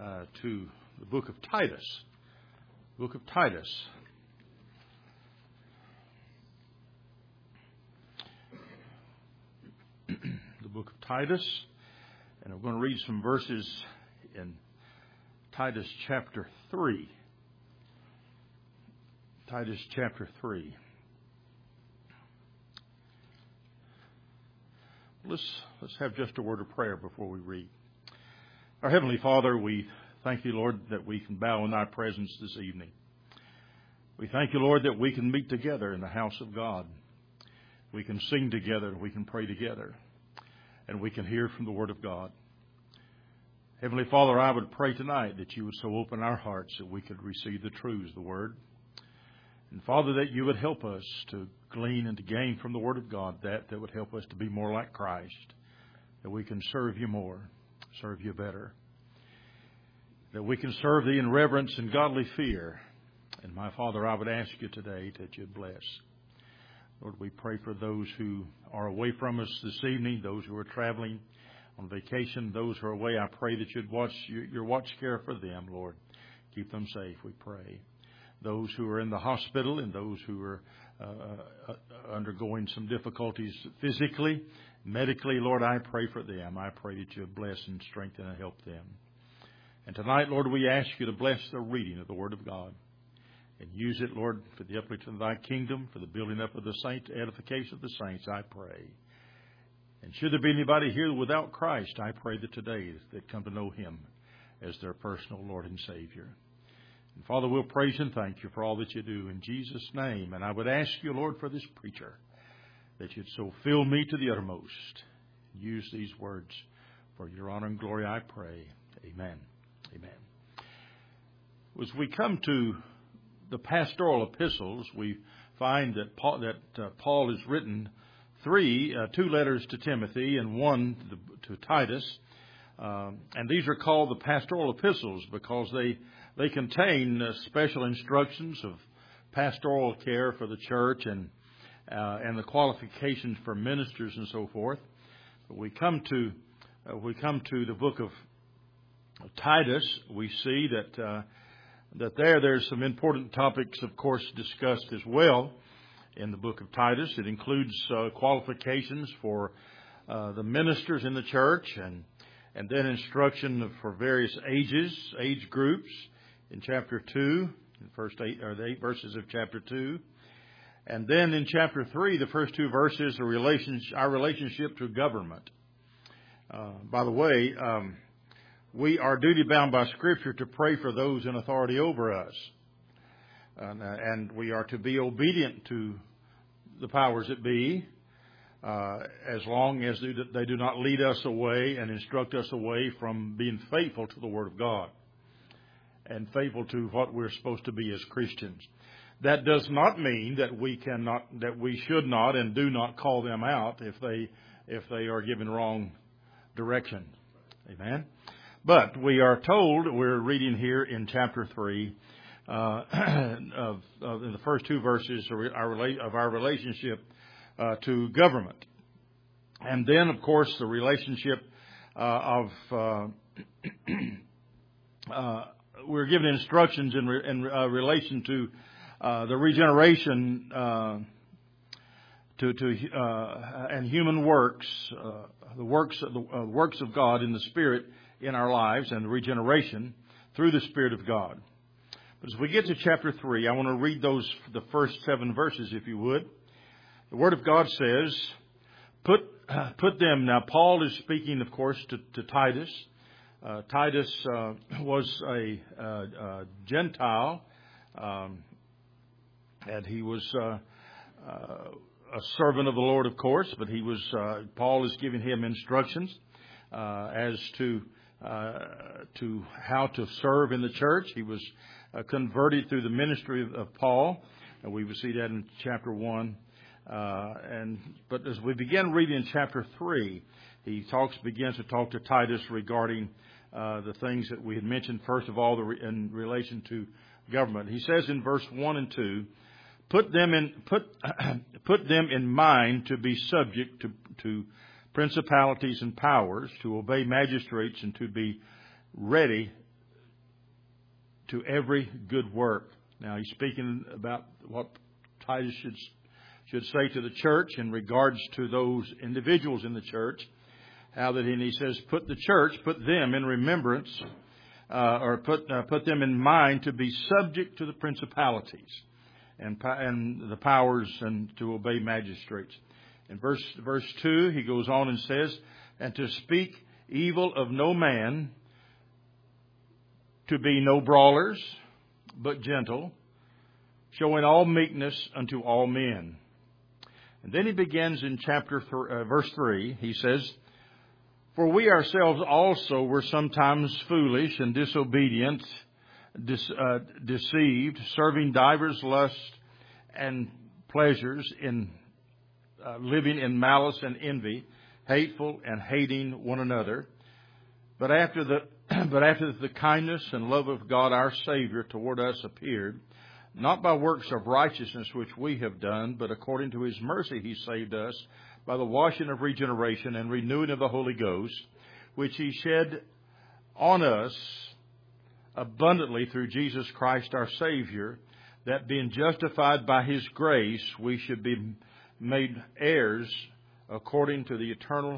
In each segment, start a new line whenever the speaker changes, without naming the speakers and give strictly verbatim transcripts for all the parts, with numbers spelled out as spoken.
uh, to the book of Titus. Book of Titus. The book of Titus. And I'm going to read some verses in Titus chapter three. Titus chapter three. Let's, let's have just a word of prayer before we read. Our Heavenly Father, we thank you, Lord, that we can bow in thy presence this evening. We thank you, Lord, that we can meet together in the house of God. We can sing together, we can pray together, and we can hear from the Word of God. Heavenly Father, I would pray tonight that you would so open our hearts that we could receive the truths of the Word. And Father, that you would help us to glean and to gain from the Word of God that that would help us to be more like Christ, that we can serve you more, serve you better, that we can serve thee in reverence and godly fear. And my Father, I would ask you today that you'd bless. Lord, we pray for those who are away from us this evening, those who are traveling on vacation, those who are away. I pray that you'd watch your watch care for them, Lord. Keep them safe, we pray. Those who are in the hospital and those who are uh, uh, undergoing some difficulties physically, medically, Lord, I pray for them. I pray that you bless and strengthen and help them. And tonight, Lord, we ask you to bless the reading of the Word of God and use it, Lord, for the uplifting of thy kingdom, for the building up of the saints, edification of the saints, I pray. And should there be anybody here without Christ, I pray that today that come to know him as their personal Lord and Savior. And Father, we'll praise and thank you for all that you do in Jesus' name. And I would ask you, Lord, for this preacher, that you'd so fill me to the uttermost. Use these words for your honor and glory, I pray. Amen. Amen. As we come to the pastoral epistles, we find that Paul, that uh, Paul has written three, uh, two letters to Timothy and one to, the, to Titus. Um, and these are called the pastoral epistles because they They contain uh, special instructions of pastoral care for the church and uh, and the qualifications for ministers and so forth. But we come to uh, we come to the book of Titus. We see that uh, that there there's some important topics, of course, discussed as well in the book of Titus. It includes uh, qualifications for uh, the ministers in the church and and then instruction for various ages, age groups. In chapter two, the first eight or the eight verses of chapter two, and then in chapter three, the first two verses are relationship, our relationship to government. Uh, by the way, um, we are duty bound by Scripture to pray for those in authority over us, and, uh, and we are to be obedient to the powers that be, uh, as long as they, they do not lead us away and instruct us away from being faithful to the Word of God and faithful to what we're supposed to be as Christians. That does not mean that we cannot, that we should not and do not call them out if they, if they are given wrong direction. Amen. But we are told, we're reading here in chapter three, uh, of, of in the first two verses of our, of our relationship uh, to government. And then, of course, the relationship uh, of, uh, uh, we're given instructions in, re, in uh, relation to uh, the regeneration uh, to, to uh, and human works, uh, the works of the uh, works of God in the Spirit in our lives, and the regeneration through the Spirit of God. But as we get to chapter three, I want to read those the first seven verses, if you would. The Word of God says, "Put uh, put them." Now, Paul is speaking, of course, to, to Titus. Uh, Titus uh, was a, uh, uh, Gentile, um, and he was uh, uh, a servant of the Lord, of course. But he was. Uh, Paul is giving him instructions uh, as to uh, to how to serve in the church. He was uh, converted through the ministry of, of Paul, and we will see that in chapter one. Uh, and but as we begin reading in chapter three, he talks begins to talk to Titus regarding Uh, the things that we had mentioned, first of all, the re- in relation to government. He says in verse one and two, put them in put put them in mind to be subject to, to principalities and powers, to obey magistrates, and to be ready to every good work. Now, he's speaking about what Titus should, should say to the church in regards to those individuals in the church. How that, and he says, put the church, put them in remembrance, uh, or put uh, put them in mind to be subject to the principalities and and the powers, and to obey magistrates. In verse verse two, he goes on and says, and to speak evil of no man, to be no brawlers, but gentle, showing all meekness unto all men. And then he begins in chapter th- uh, verse three. He says, for we ourselves also were sometimes foolish and disobedient, dis, uh, deceived, serving divers lusts and pleasures, in uh, living in malice and envy, hateful and hating one another. But after the but after the kindness and love of God our Savior toward us appeared, not by works of righteousness which we have done, but according to His mercy He saved us by the washing of regeneration and renewing of the Holy Ghost, which He shed on us abundantly through Jesus Christ our Savior, that being justified by His grace, we should be made heirs according to the eternal,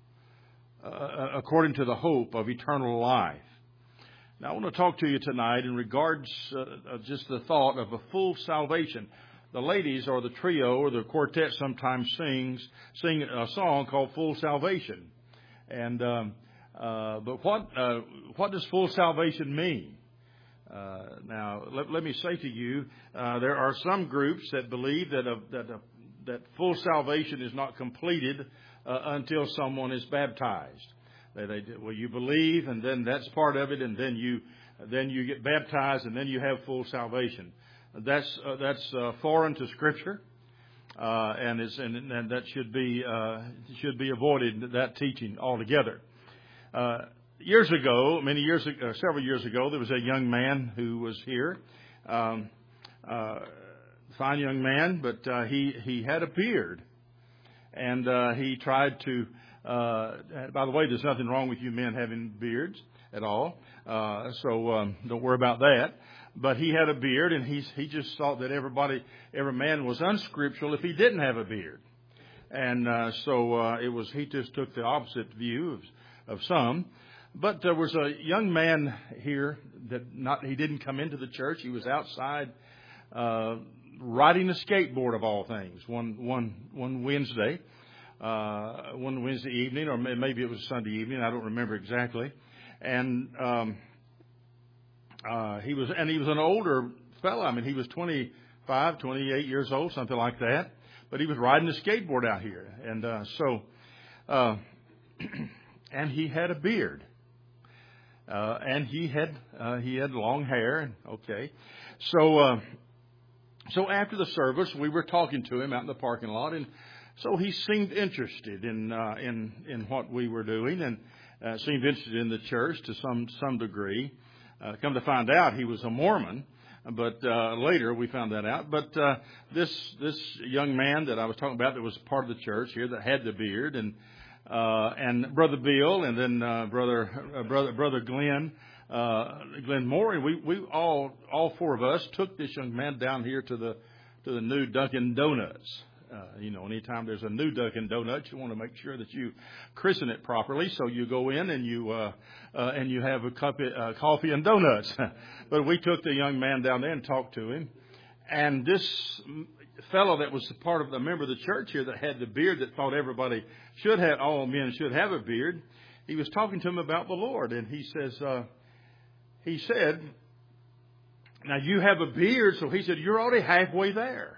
uh, according to the hope of eternal life. Now, I want to talk to you tonight in regards uh, of just the thought of a full salvation. The ladies or the trio or the quartet sometimes sings sing a song called "Full Salvation," and um, uh, but what uh, what does full salvation mean? Uh, now, let, let me say to you, uh, there are some groups that believe that a, that a, that full salvation is not completed uh, until someone is baptized. They, they, well, you believe, and then that's part of it, and then you then you get baptized, and then you have full salvation. That's uh, that's uh, foreign to Scripture, uh, and is and, and that should be uh, should be avoided. That teaching altogether. Uh, years ago, many years ago, several years ago, there was a young man who was here, um, uh, fine young man, but uh, he he had a beard, and uh, he tried to. Uh, by the way, there's nothing wrong with you men having beards at all, uh, so um, don't worry about that. But he had a beard, and he's, he just thought that everybody, every man was unscriptural if he didn't have a beard. And uh, so uh, it was. He just took the opposite view of, of some. But there was a young man here that not he didn't come into the church. He was outside uh, riding a skateboard of all things. One one one Wednesday, uh, one Wednesday evening, or maybe it was Sunday evening. I don't remember exactly. And um, Uh, he was, and he was an older fellow. I mean, he was twenty-five, twenty-eight years old, something like that. But he was riding a skateboard out here, and uh, so, uh, and he had a beard, uh, and he had uh, he had long hair. Okay, so uh, so after the service, we were talking to him out in the parking lot, and so he seemed interested in uh, in in what we were doing, and uh, seemed interested in the church to some some degree. Uh, come to find out, he was a Mormon, but uh, later we found that out. But uh, this this young man that I was talking about, that was part of the church here, that had the beard, and uh, and Brother Bill, and then uh, brother uh, brother brother Glenn uh, Glenn Moore, and we we all all four of us took this young man down here to the to the new Dunkin' Donuts. Uh, you know, anytime there's a new Dunkin' Donuts, you want to make sure that you christen it properly. So you go in and you uh, uh, and you have a cup of uh, coffee and donuts. But we took the young man down there and talked to him. And this fellow that was part of the member of the church here that had the beard, that thought everybody should have, all men should have a beard, he was talking to him about the Lord. And he says, uh, he said, now you have a beard. So he said, you're already halfway there.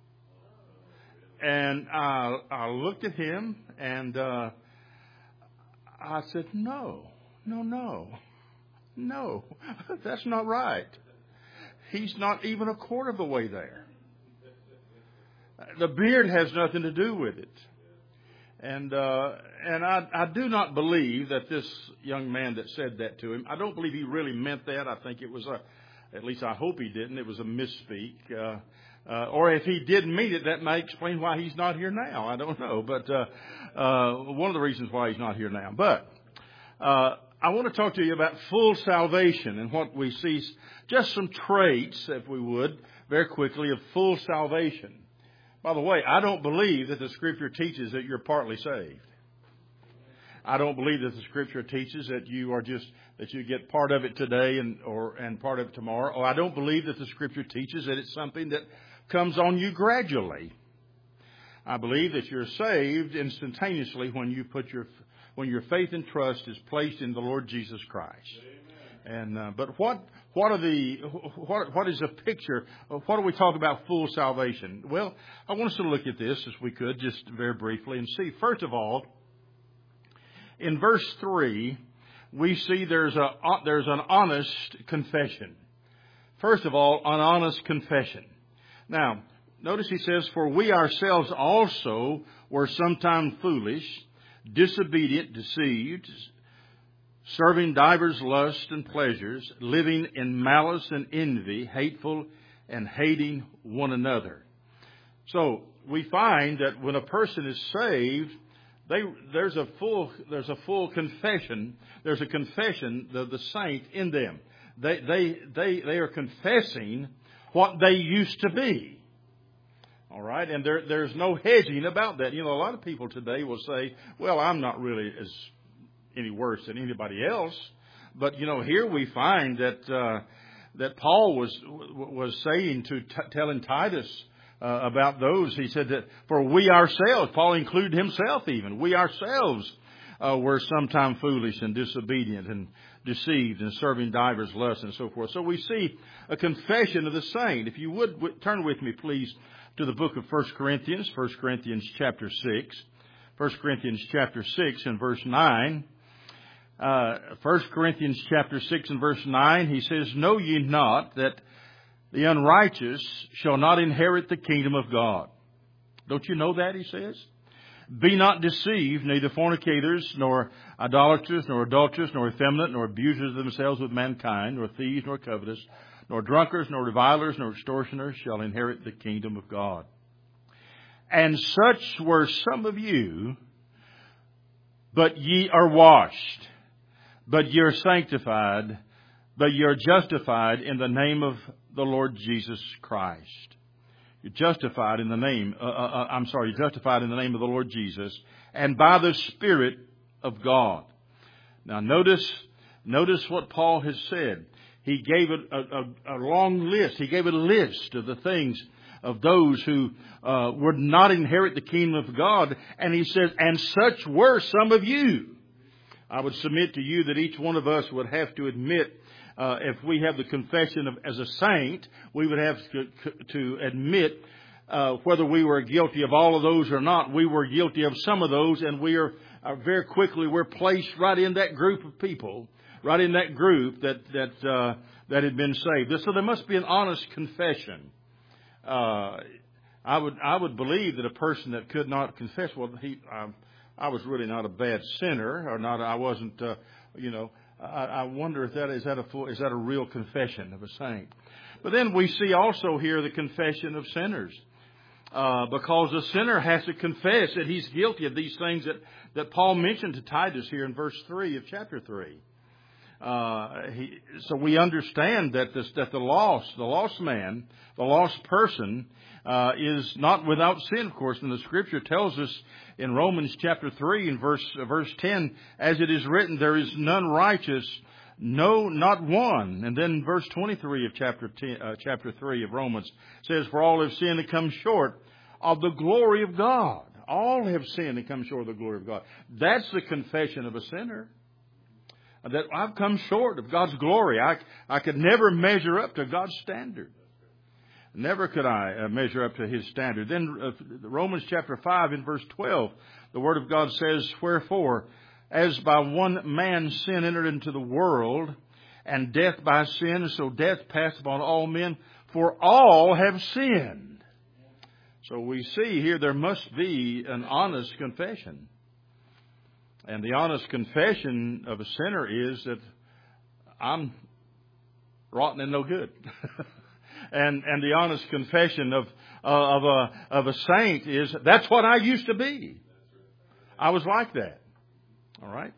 And I, I looked at him, and uh, I said, no, no, no, no, that's not right. He's not even a quarter of the way there. The beard has nothing to do with it. And uh, and I, I do not believe that this young man that said that to him, I don't believe he really meant that. I think it was a, at least I hope he didn't, it was a misspeak. Uh, Uh, or if he didn't mean it, that may explain why he's not here now. I don't know. But uh, uh, one of the reasons why he's not here now. But uh, I want to talk to you about full salvation and what we see, just some traits, if we would, very quickly, of full salvation. By the way, I don't believe that the Scripture teaches that you're partly saved. I don't believe that the Scripture teaches that you are just, that you get part of it today and or and part of it tomorrow. Or I don't believe that the Scripture teaches that it's something that comes on you gradually. I believe that you're saved instantaneously when you put your when your faith and trust is placed in the Lord Jesus Christ. Amen. And uh, but what what are the what what is a picture? What do we talk about full salvation? Well, I want us to look at this as we could just very briefly and see. First of all, in verse three, we see there's a there's an honest confession. First of all, an honest confession. Now, notice he says, "For we ourselves also were sometime foolish, disobedient, deceived, serving divers lusts and pleasures, living in malice and envy, hateful and hating one another." So we find that when a person is saved, they, there's a full there's a full confession. There's a confession of the saint in them. They they they they are confessing what they used to be. All right, and there there's no hedging about that. You know, a lot of people today will say, "Well, I'm not really as any worse than anybody else." But you know, here we find that uh, that Paul was was saying to t- telling Titus uh, about those. He said that for we ourselves, Paul included himself even. We ourselves uh, were sometime foolish and disobedient and deceived and serving divers lusts and so forth. So we see a confession of the saint. If you would w- turn with me, please, to the book of First Corinthians, First Corinthians chapter six. First Corinthians chapter six and verse nine. Uh, First Corinthians chapter six and verse nine, he says, "Know ye not that the unrighteous shall not inherit the kingdom of God?" Don't you know that, he says? "Be not deceived, neither fornicators, nor idolaters, nor adulterers, nor effeminate, nor abusers of themselves with mankind, nor thieves, nor covetous, nor drunkards, nor revilers, nor extortioners shall inherit the kingdom of God. And such were some of you, but ye are washed, but ye are sanctified, but ye are justified in the name of the Lord Jesus Christ." You're justified in the name, uh, uh, I'm sorry, you're justified in the name of the Lord Jesus and by the Spirit of God. Now notice, notice what Paul has said. He gave a, a, a long list. He gave a list of the things of those who uh, would not inherit the kingdom of God. And he says, and such were some of you. I would submit to you that each one of us would have to admit, uh, if we have the confession of as a saint, we would have to, to admit uh, whether we were guilty of all of those or not. We were guilty of some of those, and we are uh, very quickly we're placed right in that group of people. Right in that group that that uh, that had been saved. So there must be an honest confession. Uh, I would I would believe that a person that could not confess, well, he I, I was really not a bad sinner, or not. I wasn't. Uh, you know, I, I wonder if that is that a full, is that a real confession of a saint. But then we see also here the confession of sinners, uh, because a sinner has to confess that he's guilty of these things that that Paul mentioned to Titus here in verse three of chapter three. Uh, he, so we understand that this, that the lost, the lost man, the lost person, uh, is not without sin, of course. And the Scripture tells us in Romans chapter three and verse, uh, verse ten, as it is written, there is none righteous, no, not one. And then verse twenty-three of chapter ten, uh, chapter three of Romans says, for all have sinned and come short of the glory of God. All have sinned and come short of the glory of God. That's the confession of a sinner. That I've come short of God's glory. I, I could never measure up to God's standard. Never could I uh, measure up to His standard. Then uh, Romans chapter five in verse twelve, the Word of God says, wherefore, as by one man sin entered into the world, and death by sin, so death passed upon all men, for all have sinned. So we see here there must be an honest confession. And the honest confession of a sinner is that I'm rotten and no good. and and the honest confession of uh, of a of a saint is that's what I used to be. I was like that. All right.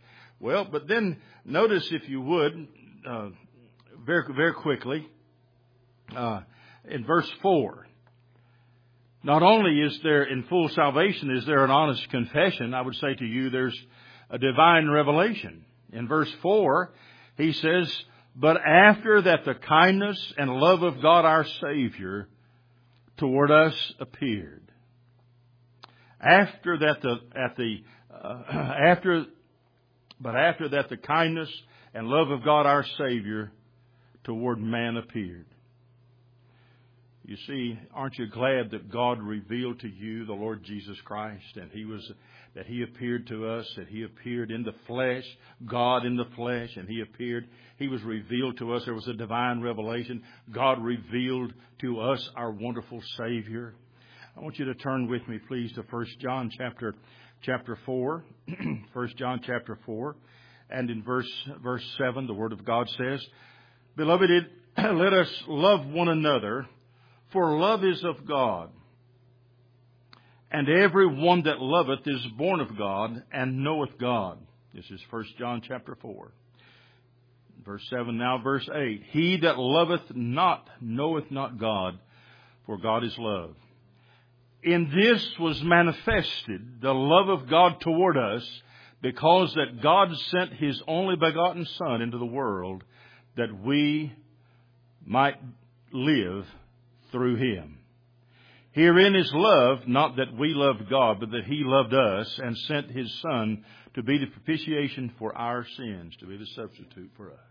Well, but then notice, if you would, uh, very, very quickly, uh, in verse four. Not only is there, in full salvation, is there an honest confession, I would say to you, there's a divine revelation. In verse four, he says, but after that the kindness and love of God our Savior toward us appeared. After that the, at the, uh, after, but after that the kindness and love of God our Savior toward man appeared. You see, aren't you glad that God revealed to you the Lord Jesus Christ, and He was, that He appeared to us, that He appeared in the flesh, God in the flesh, and He appeared, He was revealed to us. There was a divine revelation. God revealed to us our wonderful Savior. I want you to turn with me, please, to First John chapter, chapter four. First John chapter four. And in verse, verse seven, the Word of God says, Beloved, it, let us love one another, for love is of God. And every one that loveth is born of God, and knoweth God. This is First John chapter four. Verse seven, now verse eight. He that loveth not knoweth not God, for God is love. In this was manifested the love of God toward us, because that God sent His only begotten Son into the world, that we might live through Him. Herein is love, not that we loved God, but that He loved us and sent His Son to be the propitiation for our sins, to be the substitute for us.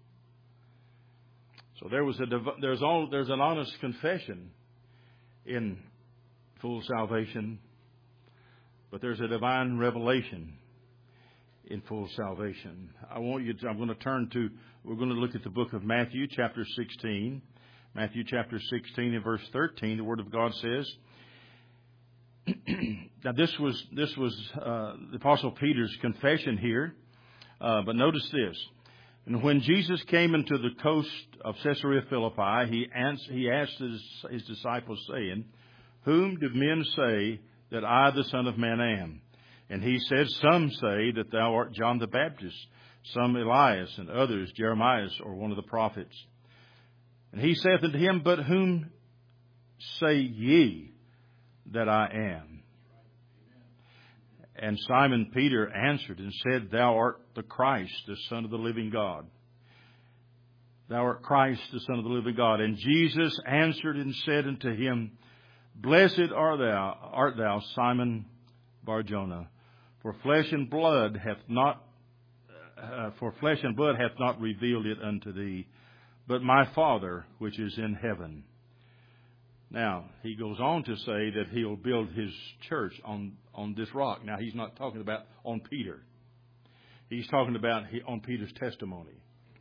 So there was a there's all there's an honest confession in full salvation, but there's a divine revelation in full salvation. I want you to, I'm going to turn to, we're going to look at the book of Matthew, chapter sixteen. Matthew chapter sixteen and verse thirteen, the Word of God says, now this was, this was, uh, the Apostle Peter's confession here, uh, but notice this. And when Jesus came into the coast of Caesarea Philippi, he, ans- he asked his, his disciples, saying, Whom do men say that I, the Son of Man, am? And he said, Some say that thou art John the Baptist, some Elias, and others Jeremiah, or one of the prophets. And he saith unto him, But whom say ye that I am? And Simon Peter answered and said, Thou art the Christ, the Son of the living God. Thou art Christ, the Son of the living God. And Jesus answered and said unto him, Blessed art thou, art thou, Simon Bar-Jonah, for flesh and blood hath not, uh, for flesh and blood hath not revealed it unto thee, but my Father which is in heaven. Now, he goes on to say that he'll build his church on, on this rock. Now, he's not talking about on Peter. He's talking about on Peter's testimony.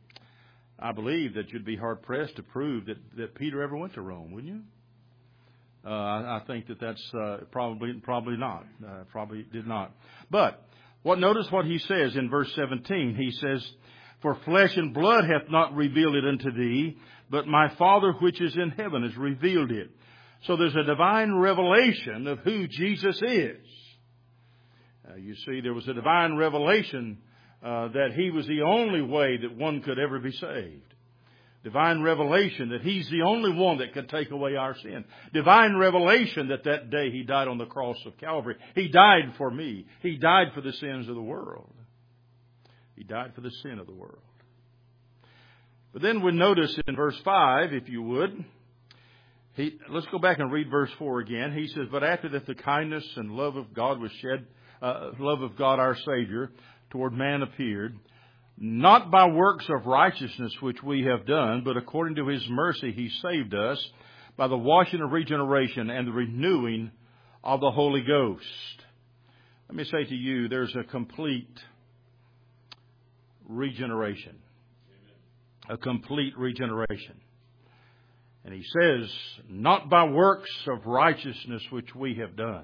I believe that you'd be hard-pressed to prove that, that Peter ever went to Rome, wouldn't you? Uh, I, I think that that's uh, probably probably not. Uh, probably did not. But what notice what he says in verse seventeen. He says, For flesh and blood hath not revealed it unto thee, but my Father which is in heaven has revealed it. So there's a divine revelation of who Jesus is. Uh, you see, there was a divine revelation uh, that He was the only way that one could ever be saved. Divine revelation that He's the only one that could take away our sin. Divine revelation that that day He died on the cross of Calvary. He died for me. He died for the sins of the world. He died for the sin of the world. But then we notice in verse five, if you would, he, let's go back and read verse four again. He says, But after that the kindness and love of God was shed, uh, love of God our Savior toward man appeared, not by works of righteousness which we have done, but according to His mercy He saved us by the washing of regeneration and the renewing of the Holy Ghost. Let me say to you, there's a complete regeneration. A complete regeneration. And he says, not by works of righteousness which we have done.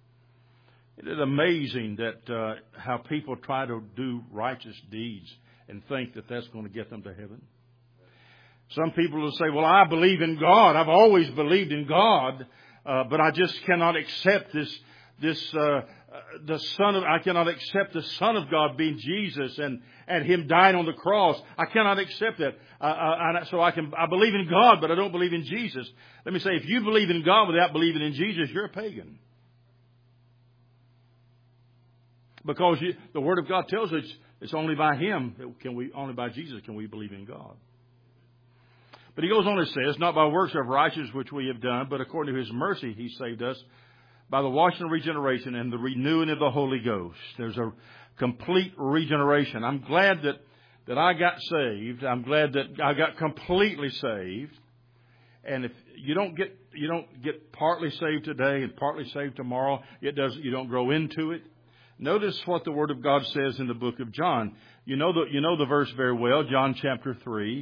It is amazing that uh, how people try to do righteous deeds and think that that's going to get them to heaven. Some people will say, well, I believe in God. I've always believed in God, uh, but I just cannot accept this this uh, the Son of, I cannot accept the Son of God being Jesus and, and Him dying on the cross. I cannot accept that. Uh, uh, so I can, I believe in God, but I don't believe in Jesus. Let me say, if you believe in God without believing in Jesus, you're a pagan. Because you, the Word of God tells us it's only by Him that can we, only by Jesus can we believe in God. But He goes on and says, not by works of righteousness which we have done, but according to His mercy He saved us by the washing of regeneration and the renewing of the Holy Ghost. There's a complete regeneration. I'm glad that, that I got saved. I'm glad that I got completely saved. And if you don't get, you don't get partly saved today and partly saved tomorrow, it doesn't, you don't grow into it. Notice what the Word of God says in the book of John. You know the, you know the verse very well, John chapter three.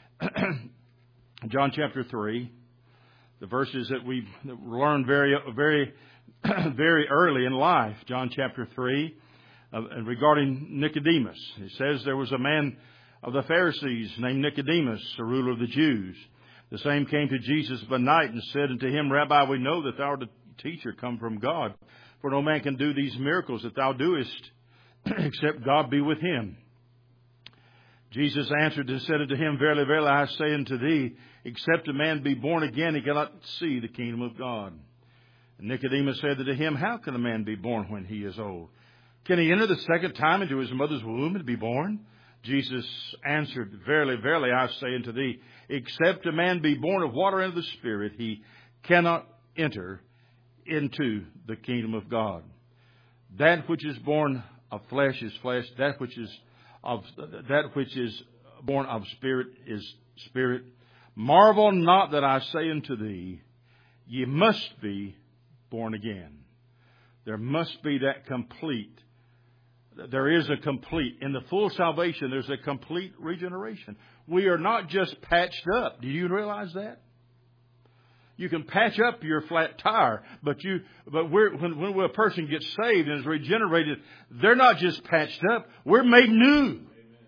John chapter three. The verses that we learned very, very, very early in life. John chapter three. Uh, regarding Nicodemus. It says there was a man of the Pharisees named Nicodemus, a ruler of the Jews. The same came to Jesus by night and said unto him, Rabbi, we know that thou art a teacher come from God. For no man can do these miracles that thou doest, except God be with him. Jesus answered and said unto him, Verily, verily, I say unto thee, except a man be born again, he cannot see the kingdom of God. And Nicodemus said unto him, How can a man be born when he is old? Can he enter the second time into his mother's womb and be born? Jesus answered, Verily, verily, I say unto thee, except a man be born of water and of the Spirit, he cannot enter into the kingdom of God. That which is born of flesh is flesh. That which is of that which is born of spirit is spirit. Marvel not that I say unto thee, ye must be born again. There must be that complete. There is a complete. In the full salvation, there's a complete regeneration. We are not just patched up. Do you realize that? You can patch up your flat tire, but you, but we're, when, when a person gets saved and is regenerated, they're not just patched up. We're made new. Amen.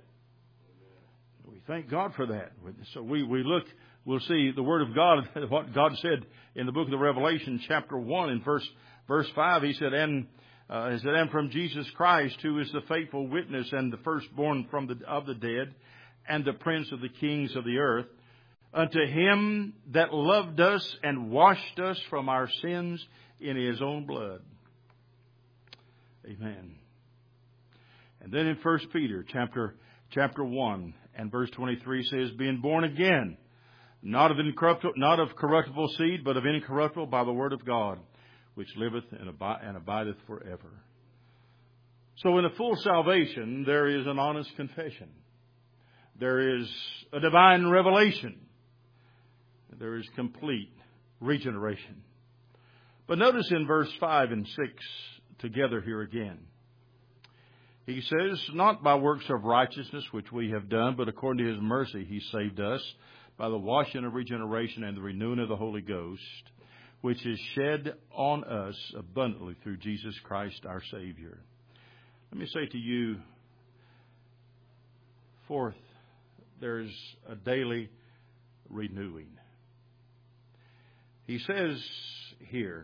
We thank God for that. So we, we look, we'll see the Word of God, what God said in the book of the Revelation, chapter one, in verse, verse five. He said, and, uh, he said, and from Jesus Christ, who is the faithful witness and the firstborn from the, of the dead, and the prince of the kings of the earth, unto him that loved us and washed us from our sins in his own blood. Amen. And then in First Peter chapter chapter one and verse twenty-three says, being born again, not of incorruptible, not of corruptible seed, but of incorruptible by the word of God, which liveth and, abi- and abideth forever. So in a full salvation, there is an honest confession. There is a divine revelation. There is complete regeneration. But notice in verse five and six together here again. He says, not by works of righteousness which we have done, but according to his mercy he saved us by the washing of regeneration and the renewing of the Holy Ghost, which is shed on us abundantly through Jesus Christ our Savior. Let me say to you, fourth, there's a daily renewing. He says here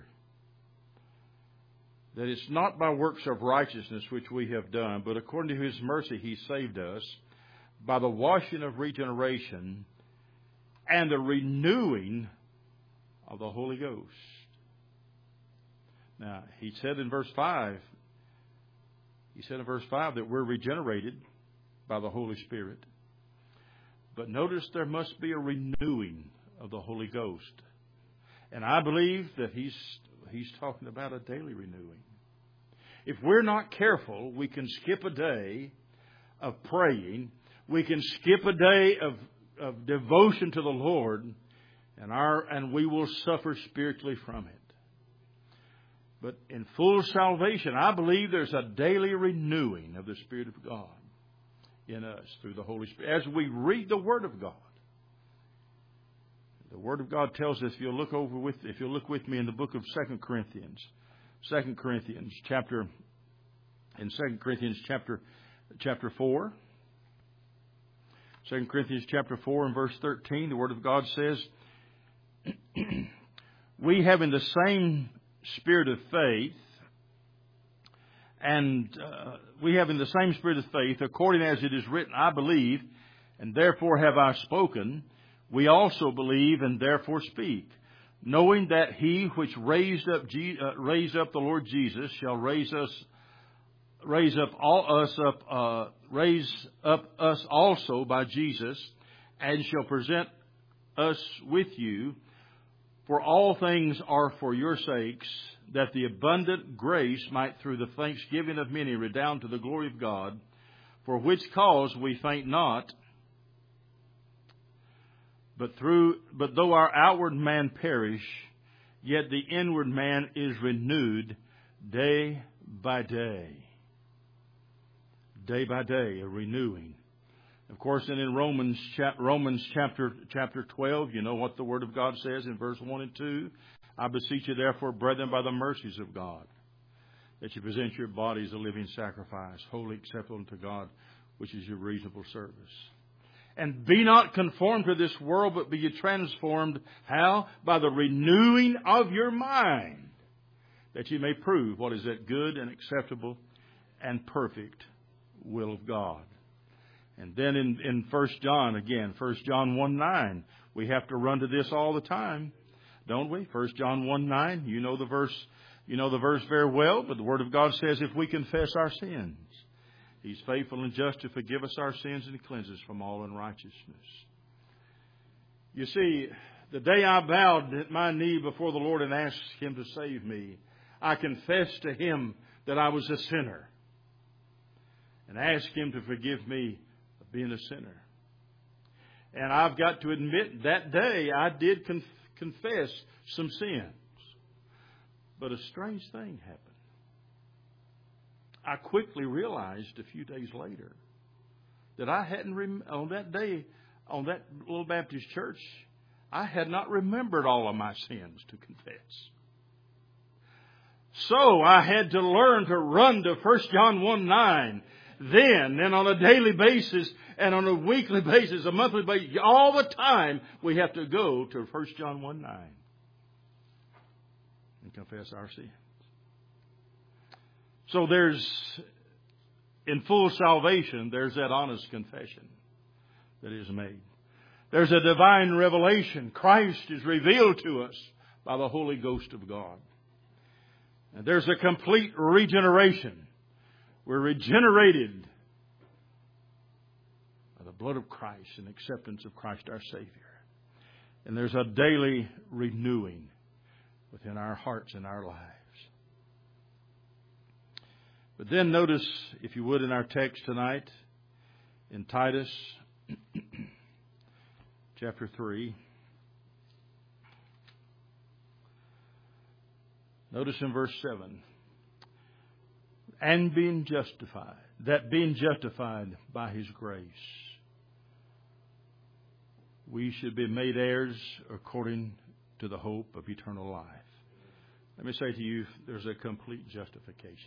that it's not by works of righteousness which we have done, but according to his mercy he saved us by the washing of regeneration and the renewing of the Holy Ghost. Now, he said in verse five, he said in verse five that we're regenerated by the Holy Spirit. But notice there must be a renewing of the Holy Ghost. And I believe that he's he's talking about a daily renewing. If we're not careful, we can skip a day of praying. We can skip a day of, of devotion to the Lord, and our and we will suffer spiritually from it. But in full salvation, I believe there's a daily renewing of the Spirit of God in us through the Holy Spirit as we read the Word of God. The Word of God tells us, if you'll look over with, if you'll look with me in the book of Second Corinthians, Second Corinthians chapter, in Second Corinthians chapter, chapter four, Second Corinthians chapter four and verse thirteen, the Word of God says, we having the same spirit of faith, And uh, we have in the same spirit of faith, according as it is written, I believe, and therefore have I spoken. We also believe and therefore speak, knowing that He which raised up Je- uh, raised up the Lord Jesus shall raise us, raise up all us up, uh, raise up us also by Jesus, and shall present us with you. For all things are for your sakes, that the abundant grace might through the thanksgiving of many redound to the glory of God, for which cause we faint not, but through but though our outward man perish, yet the inward man is renewed day by day. Day by day, a renewing. Of course, and in Romans, Romans chapter chapter twelve, you know what the Word of God says in verse one and two. I beseech you, therefore, brethren, by the mercies of God, that you present your bodies a living sacrifice, wholly acceptable unto God, which is your reasonable service. And be not conformed to this world, but be ye transformed. How? By the renewing of your mind, that you may prove what is that good and acceptable and perfect will of God. And then in, in First John, again, First John one nine, we have to run to this all the time, don't we? First John one nine, you know the verse, you know the verse very well, but the Word of God says if we confess our sins, He's faithful and just to forgive us our sins and cleanse us from all unrighteousness. You see, the day I bowed at my knee before the Lord and asked Him to save me, I confessed to Him that I was a sinner and asked Him to forgive me of being a sinner. And I've got to admit, that day I did conf- confess some sins. But a strange thing happened. I quickly realized a few days later that I hadn't, rem- on that day, on that little Baptist church, I had not remembered all of my sins to confess. So I had to learn to run to First John one nine. Then, and on a daily basis, and on a weekly basis, a monthly basis, all the time, we have to go to First John one nine and confess our sins. So there's, in full salvation, there's that honest confession that is made. There's a divine revelation. Christ is revealed to us by the Holy Ghost of God. And there's a complete regeneration. We're regenerated by the blood of Christ and acceptance of Christ our Savior. And there's a daily renewing within our hearts and our lives. But then notice, if you would, in our text tonight, in Titus chapter three. Notice in verse seven. And being justified, that being justified by His grace, we should be made heirs according to the hope of eternal life. Let me say to you, there's a complete justification.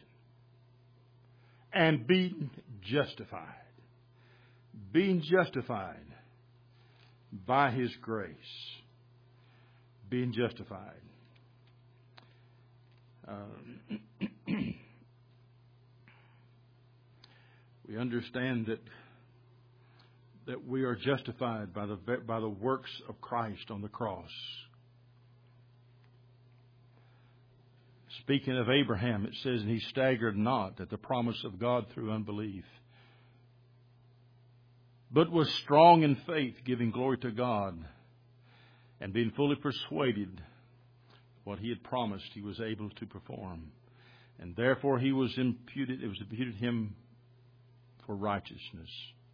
And being justified, being justified by His grace, being justified. Um, we understand that that we are justified by the by the works of Christ on the cross. Speaking of Abraham, it says, and he staggered not at the promise of God through unbelief, but was strong in faith, giving glory to God, and being fully persuaded what he had promised he was able to perform. And therefore he was imputed, it was imputed him for righteousness.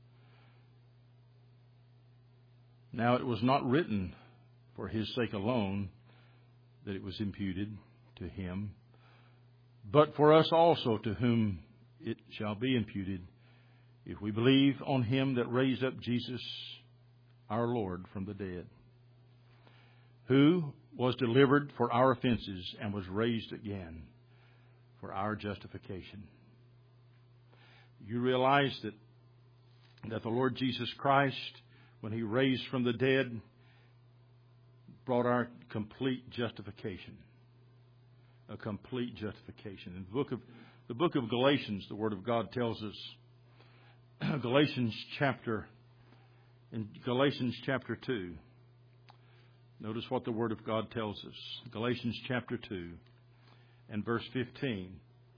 Now it was not written for his sake alone that it was imputed to him, but for us also, to whom it shall be imputed, if we believe on Him that raised up Jesus our Lord from the dead, who was delivered for our offenses and was raised again for our justification. You realize that that the Lord Jesus Christ, when He raised from the dead, brought our complete justification. A complete justification. In the book of The book of Galatians, the Word of God tells us, Galatians chapter, in Galatians chapter two, notice what the Word of God tells us. Galatians chapter two and verse fifteen.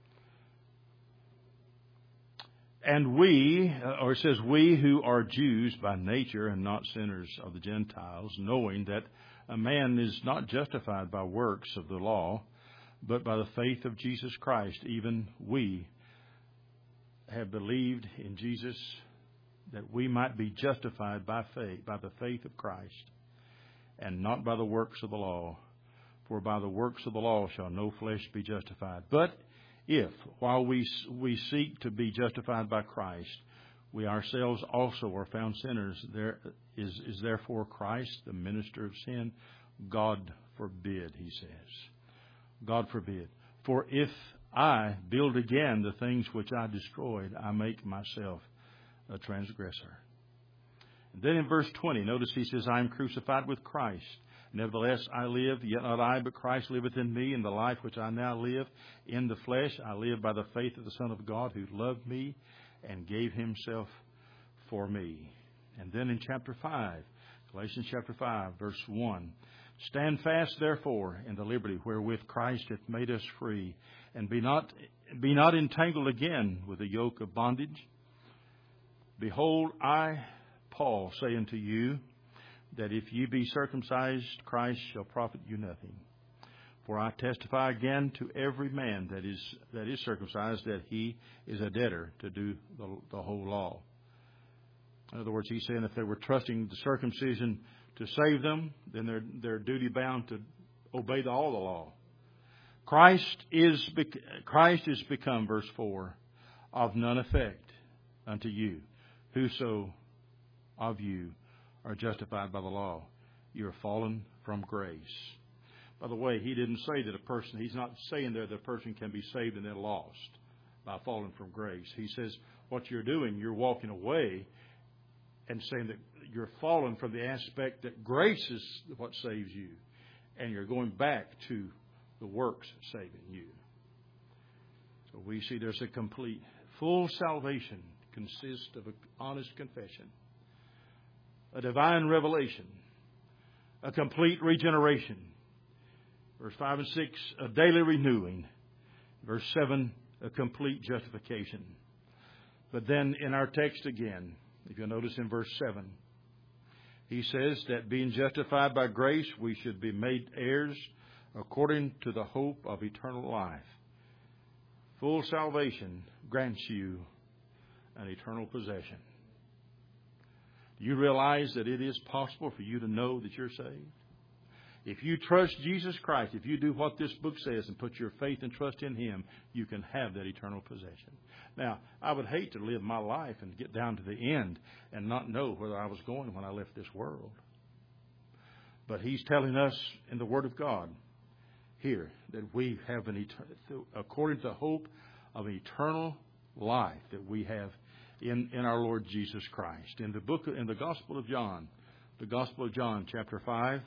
And we, or it says, we who are Jews by nature and not sinners of the Gentiles, knowing that a man is not justified by works of the law, but by the faith of Jesus Christ, even we have believed in Jesus that we might be justified by faith, by the faith of Christ, and not by the works of the law. For by the works of the law shall no flesh be justified. But if, while we we seek to be justified by Christ, we ourselves also are found sinners, there is, is therefore Christ the minister of sin? God forbid, he says. God forbid. For if I build again the things which I destroyed, I make myself a transgressor. And then in verse twenty, notice he says, I am crucified with Christ. Nevertheless, I live, yet not I, but Christ liveth in me. In the life which I now live in the flesh, I live by the faith of the Son of God, who loved me and gave himself for me. And then in chapter five, Galatians chapter five, verse one, stand fast, therefore, in the liberty wherewith Christ hath made us free, and be not be not entangled again with the yoke of bondage. Behold, I, Paul, say unto you, that if ye be circumcised, Christ shall profit you nothing. For I testify again to every man that is that is circumcised, that he is a debtor to do the, the whole law. In other words, he's saying if they were trusting the circumcision to save them, then they're they're duty bound to obey the, all the law. Christ is Christ is become, verse four, of none effect unto you, whoso of you are justified by the law. You are fallen from grace. By the way, he didn't say that a person, he's not saying there that a person can be saved and then lost by falling from grace. He says what you're doing, you're walking away and saying that you're fallen from the aspect that grace is what saves you, and you're going back to the works saving you. So we see there's a complete, full salvation consists of an honest confession, a divine revelation, a complete regeneration. Verse five and six, a daily renewing. Verse seven, a complete justification. But then in our text again, if you'll notice in verse seven, he says that being justified by grace, we should be made heirs according to the hope of eternal life. Full salvation grants you an eternal possession. Do you realize that it is possible for you to know that you're saved? If you trust Jesus Christ, if you do what this book says and put your faith and trust in Him, you can have that eternal possession. Now, I would hate to live my life and get down to the end and not know where I was going when I left this world. But He's telling us in the Word of God here that we have an eternal, according to the hope of eternal life that we have in, in our Lord Jesus Christ. In the book, in the Gospel of John, the Gospel of John, chapter five,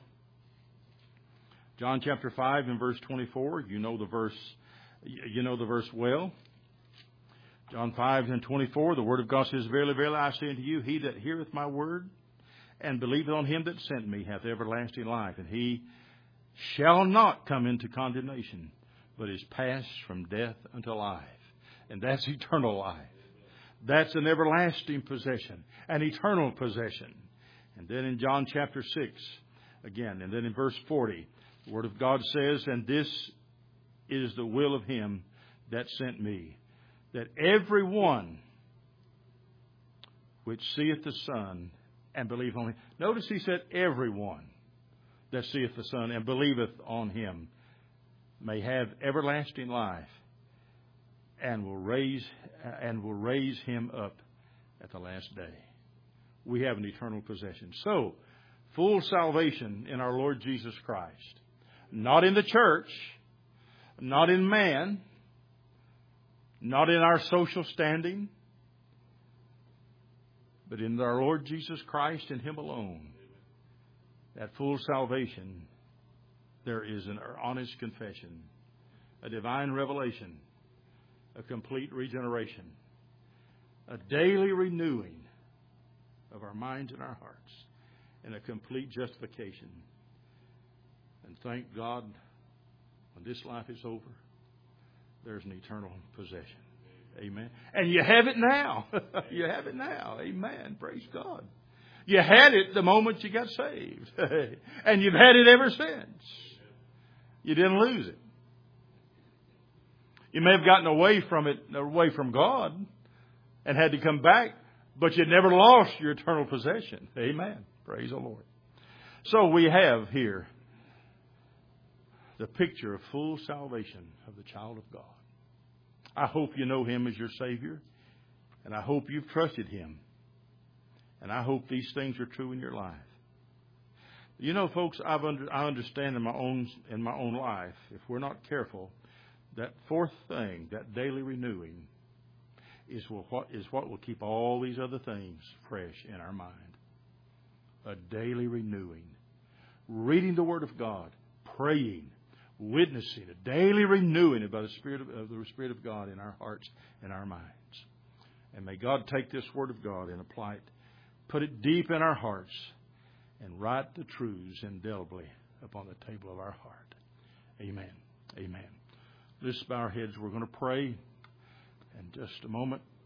John chapter five and verse twenty-four. You know the verse. You know the verse well. John five and twenty-four. The Word of God says, "Verily, verily, I say unto you, he that heareth my word and believeth on Him that sent me hath everlasting life, and he shall not come into condemnation, but is passed from death unto life." And that's eternal life. That's an everlasting possession, an eternal possession. And then in John chapter six, again, and then in verse forty, the Word of God says, "And this is the will of Him that sent me, that every one which seeth the Son and believeth on Him." Notice He said, "Every one that seeth the Son and believeth on Him may have everlasting life, and will raise and will raise him up at the last day." We have an eternal possession. So, full salvation in our Lord Jesus Christ. Not in the church, not in man, not in our social standing, but in our Lord Jesus Christ and Him alone. That full salvation, there is an honest confession, a divine revelation, a complete regeneration, a daily renewing of our minds and our hearts, and a complete justification. And thank God, when this life is over, there's an eternal possession. Amen. And you have it now. You have it now. Amen. Praise God. You had it the moment you got saved. And you've had it ever since. You didn't lose it. You may have gotten away from it, away from God, and had to come back, but you never lost your eternal possession. Amen. Praise the Lord. So we have here the picture of full salvation of the child of God. I hope you know Him as your Savior, and I hope you've trusted Him. And I hope these things are true in your life. You know, folks, I've under, I understand in my own in my own life, if we're not careful, that fourth thing, that daily renewing, is what is what will keep all these other things fresh in our mind. A daily renewing, reading the Word of God, praying, witnessing, a daily renewing by the Spirit of, of the Spirit of God in our hearts and our minds. And may God take this Word of God and apply it, put it deep in our hearts, and write the truths indelibly upon the table of our heart. Amen. Amen. Let's bow our heads. We're going to pray in just a moment.